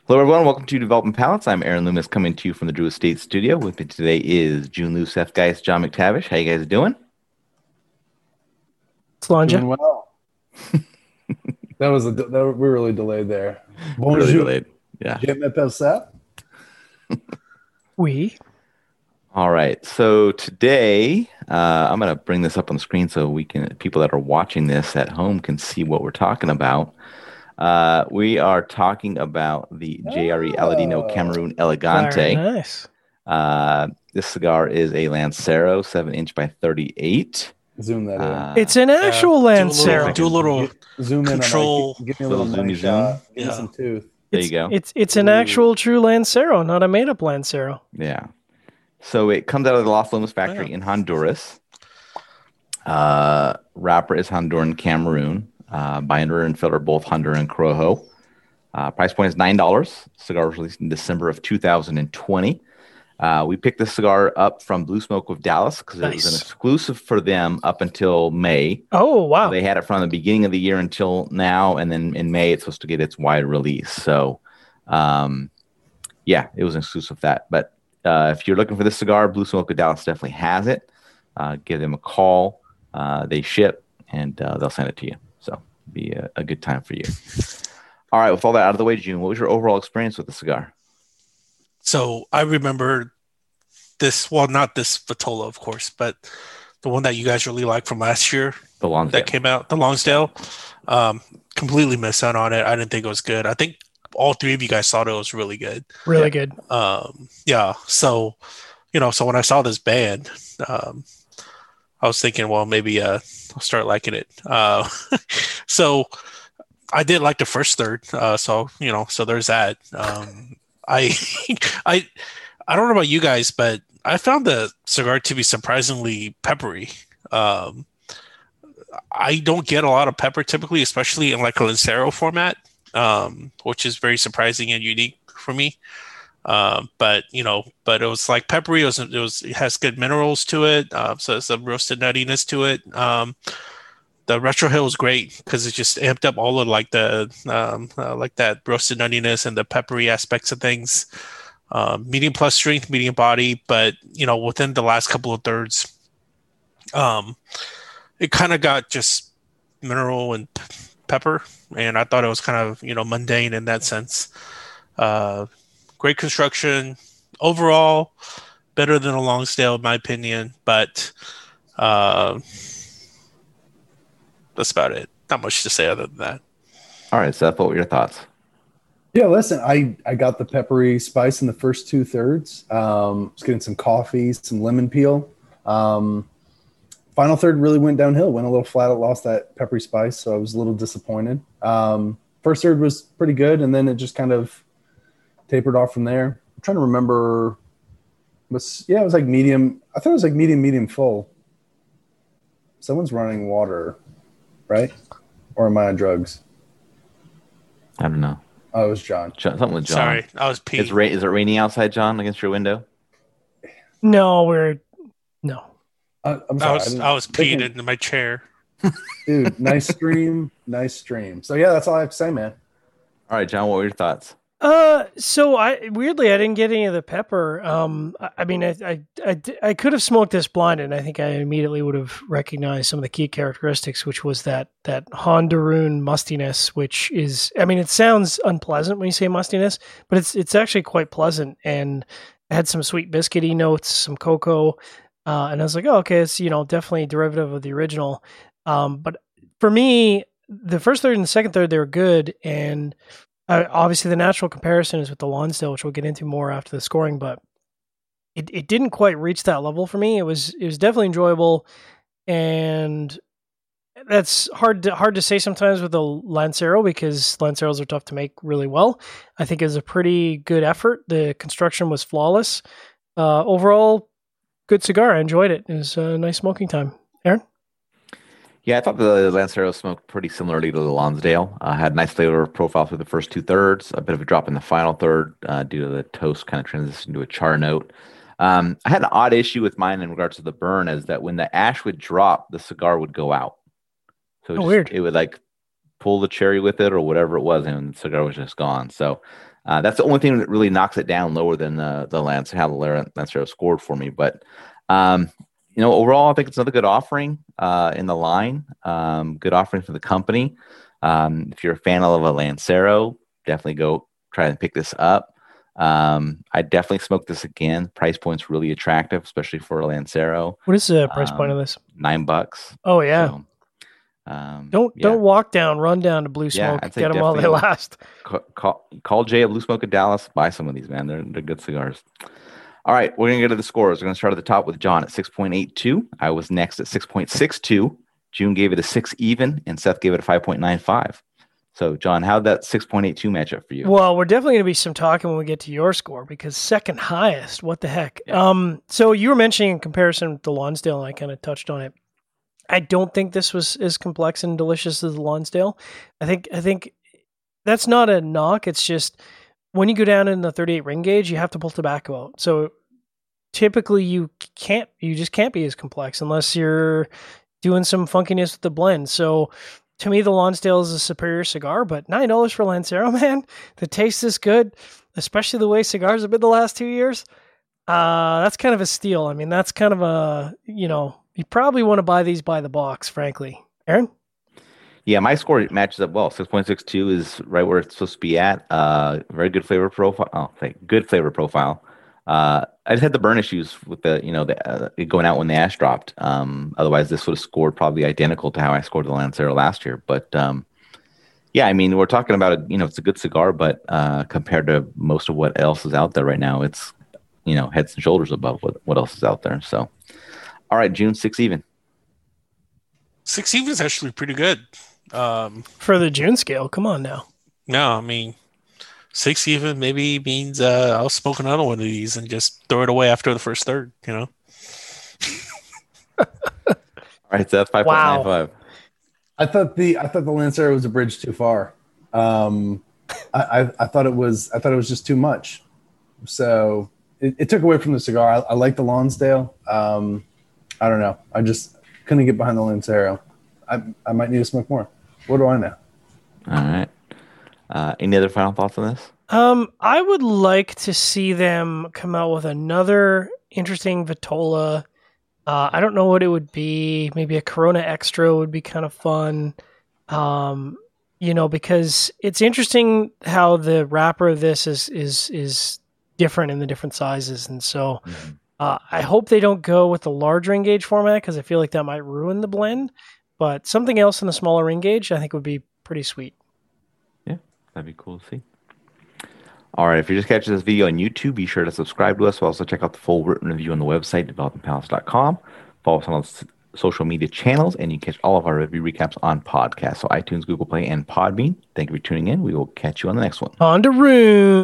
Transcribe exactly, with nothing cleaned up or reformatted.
Hello, everyone. Welcome to Development Palettes. I'm Aaron Loomis, coming to you from the Drew Estate Studio. With me today is June Lou, Seth Geist, John McTavish. How you guys doing? Slanja. Doing well. that was a that, we were really delayed there. Bonjour. Really delayed. Yeah. Je m'appelle Seth. Oui. All right. So today, uh, I'm going to bring this up on the screen so we can people that are watching this at home can see what we're talking about. Uh, we are talking about the J R E Aladino Cameroon Elegante. Very nice. Uh, this cigar is a Lancero, seven inch by thirty-eight. Zoom that in. Uh, It's an actual uh, Lancero. Do a little, do a little Zoom in control. On, give, give me a Little little zoomy money zoom. shot. Give Yeah. me some tooth. There it's, you go. It's it's an actual true Lancero, not a made up Lancero. Yeah. So it comes out of the Los Lomos factory Yeah. in Honduras. Uh, wrapper is Honduran Cameroon. Uh, binder and filler both Honduran Corojo. Uh, price point is nine dollars. Cigar was released in December of two thousand twenty. Uh, we picked this cigar up from Blue Smoke of Dallas because it was an Nice. exclusive for them up until May. Oh, wow. They had it from the beginning of the year until now, and then in May it's supposed to get its wide release. So, um, yeah, it was an exclusive of that. But uh, if you're looking for this cigar, Blue Smoke of Dallas definitely has it. Uh, give them a call. Uh, they ship, and uh, they'll send it to you. So it'll be a, a good time for you. All right, with all that out of the way, June, what was your overall experience with the cigar? So I remember this, well, not this Vitola, of course, but the one that you guys really liked from last year The Lonsdale. that came out, the Longsdale. Um, completely missed out on it. I didn't think it was good. I think all three of you guys thought it was really good. Really Yeah. good. Um, yeah. So, you know, so when I saw this band, um, I was thinking, well, maybe uh, I'll start liking it. Uh, so I did like the first third. Uh, so, you know, so there's that. Um, I, I, I don't know about you guys, but I found the cigar to be surprisingly peppery. Um, I don't get a lot of pepper typically, especially in like a Lancero format, um, which is very surprising and unique for me. Um, but you know, but it was like peppery. It was, it was, it has good minerals to it. Uh, so it's some roasted nuttiness to it. Um, the retro hill is great because it just amped up all of like the, um, uh, like that roasted nuttiness and the peppery aspects of things. Um, medium plus strength, medium body, but you know, within the last couple of thirds, um, it kind of got just mineral and p- pepper, and I thought it was kind of, you know, mundane in that sense. Uh, great construction overall, better than a Longsdale in my opinion, but uh, that's about it. Not much to say other than that. All right, Seth, what were your thoughts? Yeah, listen, I, I got the peppery spice in the first two thirds. Um, was getting some coffee, some lemon peel. Um, final third really went downhill, went a little flat. It lost that peppery spice, so I was a little disappointed. Um, first third was pretty good, and then it just kind of tapered off from there. I'm trying to remember. It was yeah, it was like medium. I thought it was like medium, medium full. Someone's running water, right? Or am I on drugs? I don't know. Oh, it was John. John, something with John. Sorry, I was peeing. It's ra- is it raining outside, John, against your window? No, we're no. I, I'm I sorry. was didn't- I was peeing thinking- into my chair. Dude, nice stream, nice stream. So yeah, that's all I have to say, man. All right, John, what were your thoughts? Uh, so I weirdly I didn't get any of the pepper. Um, I, I mean, I, I I I could have smoked this blind, and I think I immediately would have recognized some of the key characteristics, which was that that Honduran mustiness, which is, I mean, it sounds unpleasant when you say mustiness, but it's it's actually quite pleasant, and it had some sweet biscuity notes, some cocoa, uh, and I was like, oh, okay, it's, you know, definitely a derivative of the original. Um, but for me, the first third and the second third, they were good, and Uh, obviously, the natural comparison is with the Lonsdale, which we'll get into more after the scoring, but it, it didn't quite reach that level for me. It was it was definitely enjoyable, and that's hard to, hard to say sometimes with the Lancero because Lanceros are tough to make really well. I think it was a pretty good effort. The construction was flawless. Uh, overall, good cigar. I enjoyed it. It was a nice smoking time. Aaron? Yeah, I thought the Lancero smoked pretty similarly to the Lonsdale. Uh, had a nice flavor profile through the first two thirds, a bit of a drop in the final third uh, due to the toast kind of transition to a char note. Um, I had an odd issue with mine in regards to the burn, is that when the ash would drop, the cigar would go out. So it, Oh, just, weird. it would like pull the cherry with it or whatever it was, and the cigar was just gone. So Uh, that's the only thing that really knocks it down lower than the the Lance how the Lancero scored for me. But um, you know, overall, I think it's another good offering uh, in the line. Um, good offering for the company. Um, if you're a fan of a Lancero, definitely go try and pick this up. Um, I definitely smoke this again. Price point's really attractive, especially for a Lancero. What is the price um, point of this? Nine bucks. Oh yeah. So, um, don't yeah. don't walk down. Run down to Blue Smoke. Yeah, get them while they last. Call, call, call Jay at Blue Smoke of Dallas. Buy some of these, man. They're they're good cigars. All right, we're gonna get to the scores. We're gonna start at the top with John at six point eight two. I was next at six point six two. June gave it a six even, and Seth gave it a five point nine five. So, John, how'd that six point eight two match up for you? Well, we're definitely going to be some talking when we get to your score because second highest, what the heck? Yeah. Um, so you were mentioning in comparison to Lonsdale, and I kind of touched on it. I don't think this was as complex and delicious as the Lonsdale. I think I think that's not a knock. It's just when you go down in the thirty-eight ring gauge, you have to pull tobacco out. So typically you can't, you just can't be as complex unless you're doing some funkiness with the blend. So to me, the Lonsdale is a superior cigar, but nine dollars for Lancero, man, the taste is good, especially the way cigars have been the last two years. Uh, that's kind of a steal. I mean, that's kind of a, you know, you probably want to buy these by the box, frankly. Aaron? Yeah, my score matches up well. six point six two is right where it's supposed to be at. Uh, very good flavor profile. Oh, thank, good flavor profile. Uh, I just had the burn issues with the, you know, the uh, it going out when the ash dropped. Um, otherwise, this would have scored probably identical to how I scored the Lancero last year. But um, yeah, I mean, we're talking about a, you know, it's a good cigar, but uh, compared to most of what else is out there right now, it's, you know, heads and shoulders above what, what else is out there. So, all right, June, six even. Six even is actually pretty good. Um, For the June scale, come on now. No, I mean, six even maybe means uh, I'll smoke another one of these and just throw it away after the first third, you know? All right, so that's five point nine five. Wow. I thought the I thought the Lancero was a bridge too far. Um, I, I, I thought it was I thought it was just too much. So it, it took away from the cigar. I, I like the Lonsdale. Um, I don't know. I just couldn't get behind the Lancero. I I might need to smoke more. What do I know? All right. Uh, any other final thoughts on this? Um, I would like to see them come out with another interesting Vitola. Uh, I don't know what it would be. Maybe a Corona Extra would be kind of fun. Um, you know, because it's interesting how the wrapper of this is is is different in the different sizes, and so mm-hmm. uh, I hope they don't go with the large ring gauge format because I feel like that might ruin the blend. But something else in the smaller ring gauge, I think, would be pretty sweet. Yeah, that'd be cool to see. All right, if you're just catching this video on YouTube, be sure to subscribe to us. We'll also check out the full written review on the website, developing palace dot com. Follow us on our social media channels, and you can catch all of our review recaps on podcasts, so iTunes, Google Play, and Podbean. Thank you for tuning in. We will catch you on the next one. On to room.